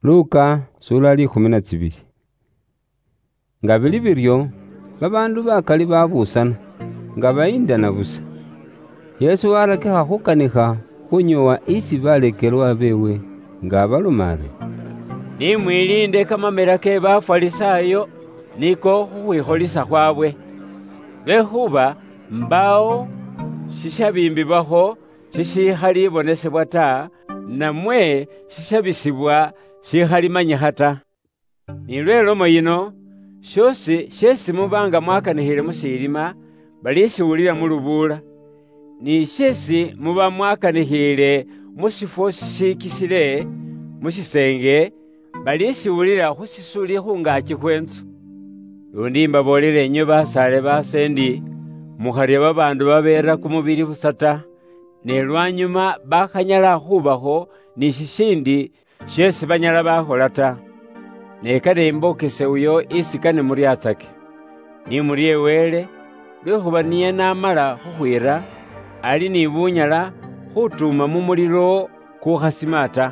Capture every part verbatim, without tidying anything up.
Luka sura likumi na zibili. Nga bili biryo babandu bakali babusana nga bayindana busa. Yesu warakikha khukanikha khunyowa isi balekelwa bewe nga abaloma ari, nimwilinde kamamela ke Bafarisayo niko khukhwikholisa khwabwe. Lwekhuba mbawo shishabimbibwakho shishikhalibonесebwa ta, namwe shishabisibwa shikhalimanyikha ta. Ni lwelomo yino shosi shesi mubanga mwakanikhile musilima balisiwulila mulubula, ni shesi muba mwakanikhile musifo sishikisile mushisenge balisiwulila khusisuli khungaki khwenzu. Lundi mbabolele inywe basale basendi, mukharya babandu babera kumubili busa ta, ne lwanyuma bakhanyala khubakho ni shishindi shesi banyala bakhola ta. Nekane imbokese uyo isi kane muryatsake, ni murye wele, lwekhuba niye namala khukhwira ali ni bunyala khutuma mumuliro kukhasima ta.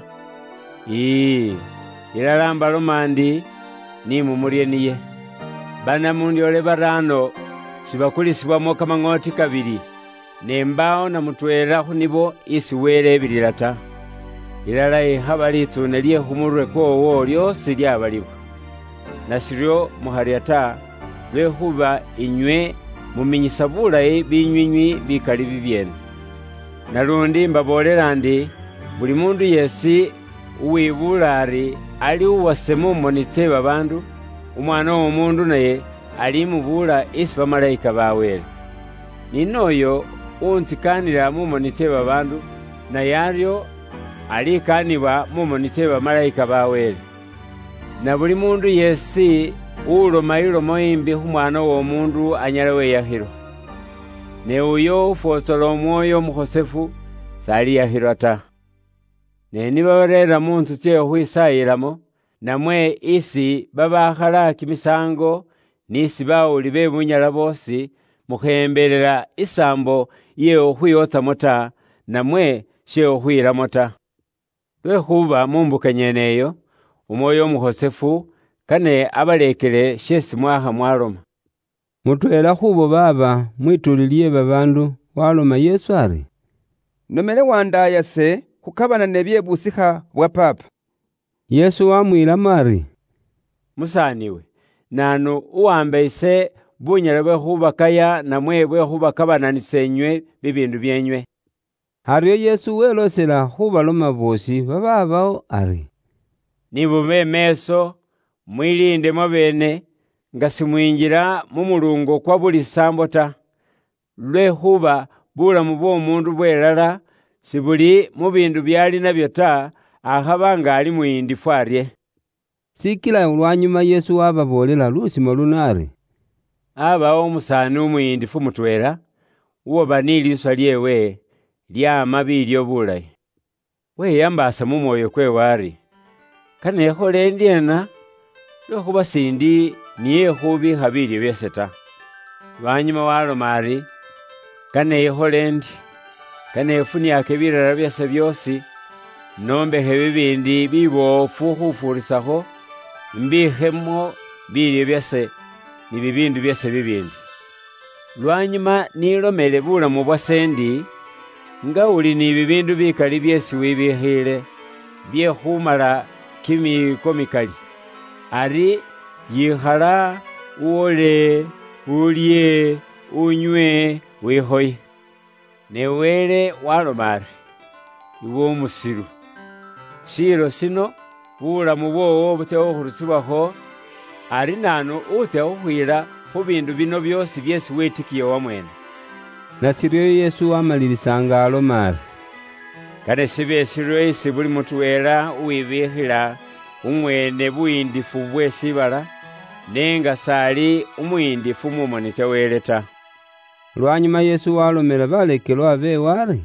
Ii, ilala mbaloma ndi ni mumurye niye. Banamundyole barano shibakulisibwamo kamang'oti kabili, nembawo na mutwela khunibo isi wele ebilila ta. Ilala ikhaba litsune lye khumurwe kwowo lyosi lyabalibwa. Nashiryo mukharya ta, lwekhuba inywe muminyisa bulayi binywinywi bikali bibyene. Nalundi mbabolela ndi, buli mundu yesi uwibula ari ali uwase mumoni tse babandu, umwana w'omundu naye alimubula isi bamalayika bawele. Ninoyo untsikanila mumoni tse babandu, naye aryo alikanibwa mumoni tse bamalayika bawele. Na buli mundu yesi uloma ilomo imbi khumwana w'omundu anyala weyakhilwa. Ne uyo ufosola omwoyo omukhosefu saliyakhilwa ta. Ne nibabarera munzu tse khwisayilamo, namwe isi babakhala kimisango nisi bawuli be bunyala bosi, mukhembelela isambo ye okhwiyotsamo ta, namwe she okhwilamo ta. Lwekhuba mumbuka nyeneyo umwoyo omukhosefu kane abalekele shesi mwakha mwaloma. Mutwela khubo baba mwituli lye babandu waloma Yesu ari, nomele wandaya se khukabana ne byebusikha bwa papa. Yesu wamwilamo ari, musaniwe, nanu uwambe ise bunyala bwe khubakaya namwe bwe khubakabananisa inywe bibindu byenywe. Aryo Yesu welosela khubaloma bosi bababawo ari, nibube meso mwilindemo bene nga simwinjila mumulungo kwa buli sambo ta. Lwekhuba bulamu bw'omundu bwelala sibuli mu bindu byali nabyo ta, akhaba nga ali mwindifu arye. Sikila lwanyuma Yesu wababolela lusimo luno ari, abawo umusani umuyindifu mutwela uwoba ni liswa lyewe lyama bilyo bulayi. Weyambasa mumwoyo kwewe ari, kane ekhole ndyena, lwekhuba sindi niye khubikha bilyo byese ta. Lwanyuma waloma ari, kane ekhole ndi, kane efuniake bilala byase byosi, nombekhe bibindi bibofu khufurisakho, mbikhemo bilyo byase ni bibindu byase bibindi. Lwanyuma nilomele bulamu bwase ndi, nga uli ni bibindu bikali byesi wibikhile bye khumala kimiko mikali, ari yikhala uwole ulye unywe wikhoye. Ne wele waloma ari, iwe umusilu, shilo sino bulamu bwowo butse okhurusibwakho, ari nanu utse khukhwila khubindu bino byosi byesi wetikiye wamwene. Nasiryo Yesu wamalilisanga aloma ari, kane sibe silo isi buli mutwela uwibikhila umwene buyindifu bwe sibala, nenga sali umuyindifu mumoni tse wele ta. Lwanyuma Yesu walomela balekelwa bewe ari,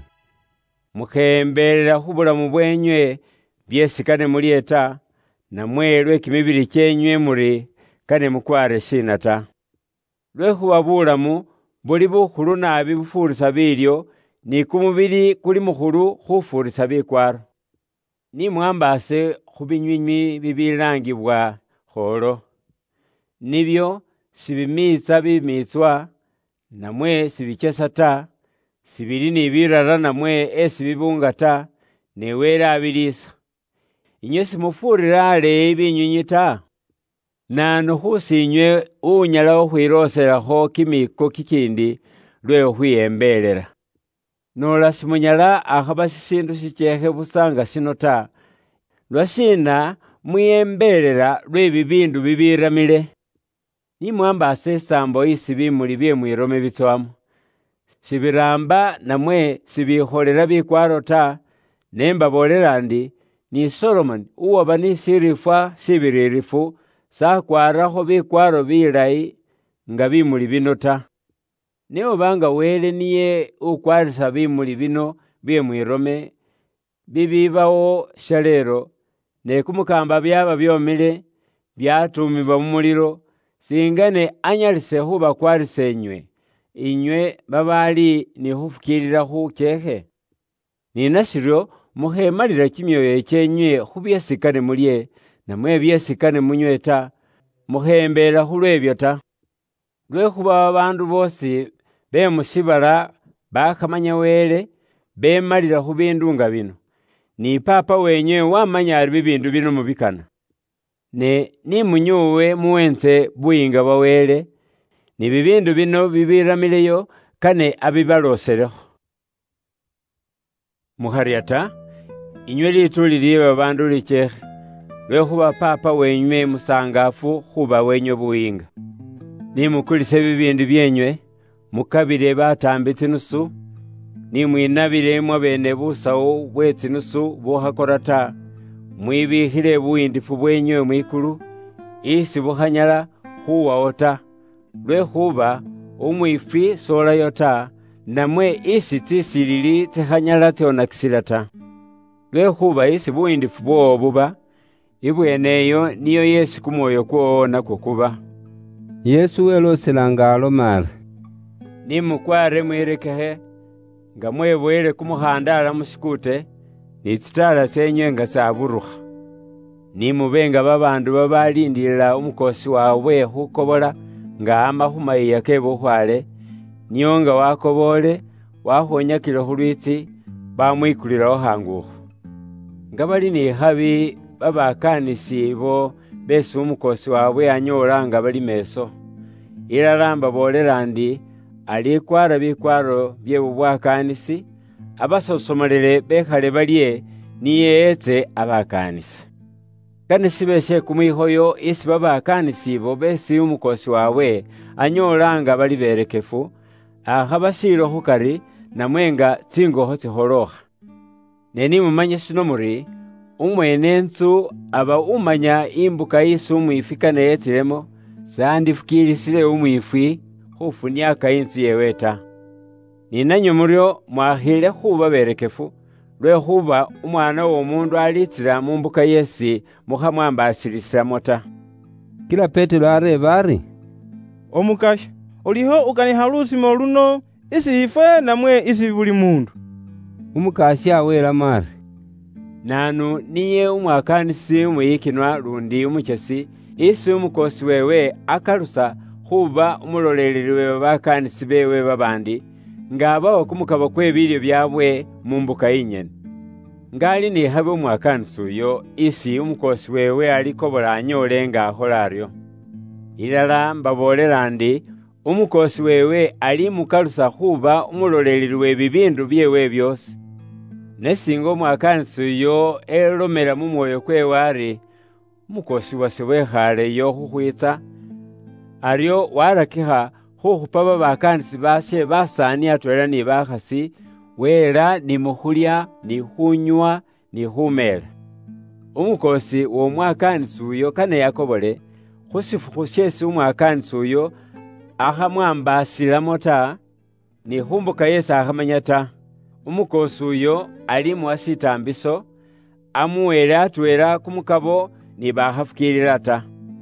mukhembelela khubulamu bwenywe byesi kane mulye ta, namwe lwekimibili kyenywe muri kane mukware shina ta. Lwekhuba bulamu buli bukhulu nabi bufurisa bilyo, ni kumubili kuli mukhulu khufurisa bikwaro. nimwambase khubinywinywi bibilangibwa kholo. Nibyo sibimitsa bimitswa, namwe sibichesa ta, sibili ni birara namwe esi bibunga ta, newera abilisa. Inywe simufurira aleyi binywinywi ta. Nanu khusinywe unyala ukhwiroselakho kimiko kikindi lwe ukhwiyembelela. Nola simunyala akhaba sisindu sichekhe busanga sino ta. Lwasina mwiyembelela lwe bibindu bibiramile. Nimwambase esambo isi bimuli bye mwirome bitswamo. Sibiramba namwe sibikholela bikwaro ta, nembabolela ndi ni Solomon uwaba ni sirifwa sibiririfu sakwarakho bikwaro bilayi nga bimuli bino ta. Neobanga wele niye ukwarisa bimuli bino bye mwirome bibibawo shalero, ne kumukamba byaba byomile byatumibwa mu muliro, singane anyalise khuba kwarisa inywe, inywe babali ni khufukilila khukekhe. Ninashiryo mukhemalila kimyoyo kyenywe khubyesikane mulye, namwe byesikane munywe ta, mukhembela khulwebyo ta. Lwekhuba babandu bosi be musibala bakhamanya wele bemalila khubindu nga bino, ni papa wenywe wamanya ali bibindu bino mubikana. Ne nimunyuwe muwenze buyinga bwa wele, ni bibindu bino bibiramileyo kane abibaloselekho. Mukharya ta, inywe lituli liye babandu lichekhe, lwekhuba papa wenywe musangafu khuba wenywe buyinga. Nimukulise bibindu byenywe, mukabile batambi tsinusu, nimwinabile mwabene busawo bwe tsinusu bukhakora ta, mwibikhile buwindifu bwenywe mwikulu, isi bukhanyala khuwawo ta, lwekhuba umwifi solayo ta, namwe isi tsisilili tsikhanyala tsionakisila ta. Lwekhuba isi buwindifu bwowo buba, ibweneyo niyo yesi kumwoyo kwowo nakwo kuba. Yesu weloselanga aloma ari, nimukware mwirekekhe, nga mwebwele kumukhandala musikute, ni tsitala tsenywe nga saburukha. Nimubenga babandu babalindilila umukosi wawe khukobola nga ama khumayiya ke bukhwale, niyo nga wakobole wakhonyakile khulwitsi bamwikulilawo khangukhu. Nga bali ni khabi babakanisi bo besi umukosi wawe anyola nga bali meso. Ilala mbabolela ndi alikwara bikwaro bye bubwakanisi, abasosomolele bekhale balye niye etse abakanisa. Kane sibeshe kumwihoyo isi babakanisi bo besi umukosi wawe anyola nga bali berekefu, akhaba shilo khukari namwenga tsingoho tsiholokha. Neni mumanye sino muri, umwene nzu aba umanya imbuka isi umwifikane yetsilemo, sandifukilisile umwifi khufuniaka inzu yewe ta. Ninanyo muryo mwakhile khuba berekefu, lwekhuba umwana w'omundu alitsila mumbuka yesi mukhamwambasilisamo ta. Kila Petero areba ari, Omukasha, oliho ukaniha lusimo luno isi ife namwe isi buli mundu. Umukasi awelamo ari, nanu niye umwakanisi umwiyikinwa lundi umuchesi, isi umukosi wewe akalusa khuba umuloleleli we babakanisi bewe babandi, nga abawa kumukaba kwe bilyo byabwe mumbuka inyene. Ngali ni habe umwakanisi uyo isi umukosi wewe alikobola anyole nga akhola aryo. Ilala mbabolela ndi umukosi wewe ali mukalusa khuba umuloleleli we bibindu byewe byosi. Nesinga umwakanisi uyo elomela mumwoyo kwewe ari, umukosi wase wekhaleyo khukhwitsa, aryo warakikha khukhupa babakanisi bashe basani atwela ni bakhasi, wela ni mukhulya ni khunywa ni khumela. Umukosi w'omwakanisi uyo kane yakobole, khusifukhu shesi umwakanisi uyo akhamwambasilamo ta, ni khumbuka yesi akhamanya ta. Umukosi uyo ali muwasitambiso, amuwele atwela kumukabo ni bakhafukilila ta.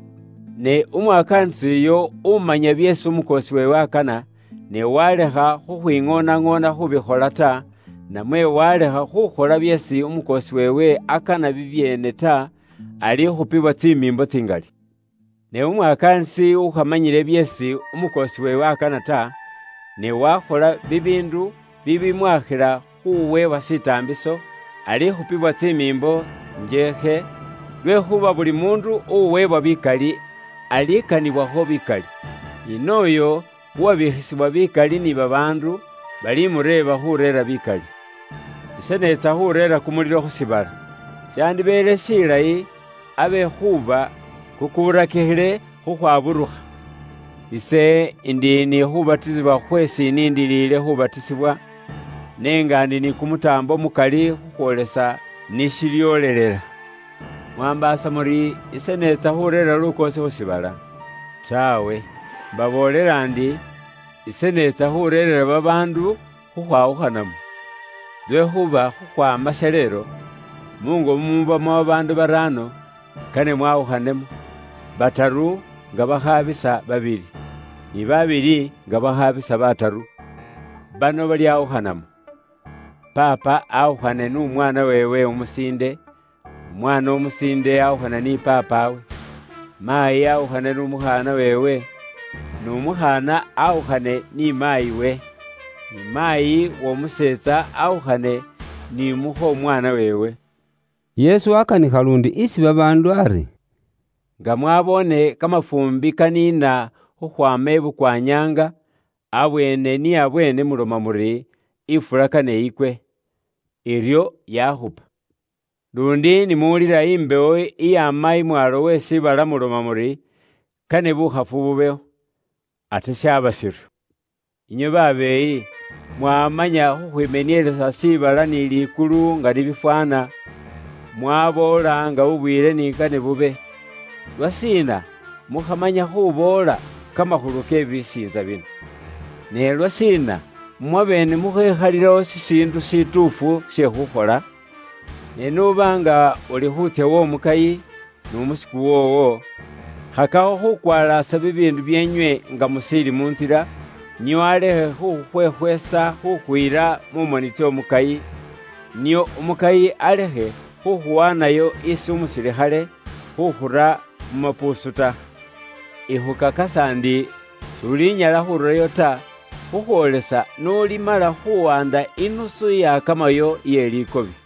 Ne umwakanisi uyo umanya byesi umukosi wewe akana, ne walekha khukhwing'ona-ng'ona khubikhola ta, namwe walekha khukhola byesi umukosi wewe akana bibyene ta, ali khupibwa tsimimbo tsingali. Ne umwakanisi ukhamanyile byesi umukosi wewe akana ta, ne wakhola bibindu bibimwakhila khuwewa sitambiso, ali khupibwa tsimimbo njekhe, lwekhuba buli mundu uwewa bikali alikanibwakho bikali. Inoyo uwabikhisibwa bikali ni babandu balimureba khurera bikali. Ise netsa khurera kumulilo khusibala, shandibele silayi abe khuba kukurakikhile khukhwaburukha. Ise indi ni khubatisibwa khwesi nindilile khubatisibwa, nenga ndi ni kumutambo mukali khukhwolesa nishilyolelela. Mwambasa muri ise netsa khurera lukosi khusibala? Tawe, mbabolela ndi ise netsa khurerera babandu khukhwawukhanamu. Lwekhuba khukhwamasa lero, mungo mumubamo babandu barano, kane mwawukhanemo, bataru nga bakhabisa babili, ni babili nga bakhabisa bataru. Bano bali awukhanamo. Papa awukhane n'umwana wewe umusinde, umwana umusinde awukhana ni papawe, mayi awukhane n'umukhana wewe, n'umukhana awukhane ni mayi we, ni mayi w'omusetsa awukhane ni mukho umwana wewe. Yesu akanikha lundi isi babandu ari, nga mwabone kamafumbi kanina khukhwama ebukwanyanga, abwene ni abwene muloma muri ifula kane ikwe, iryo yakhupa. Lundi nimuwulila imbewo iyama imwalo wesibala muloma muri kane bukhafu bubeho, ate shaba siryo. Inyo babeyi mwamanya khukhwimenielesa sibala ni likulu nga libifwana, mwabola nga bubwile ni kane bube. Lwasina mukhamanya khubola kamakhulu ke bisinza bino. Ne lwasina mwabene mukhekhalirawo sisindu situfu shekhukhola, ne nuba nga uli khutsya womukayi n'omusiku wowo, khakakho khukwalasa bibindu byenywe nga musili munzila, nio alekhe khukhwekhwesa khukhwila mumoni tsyomukayi, nio umukayi alekhe khukhuwanayo isi umusilikhale khukhura mumapusu ta. Ikhukakasa ndi sulinyala khururayo ta, khukhwolesa nolimala khuwanda inusu yakamayo ye likobi.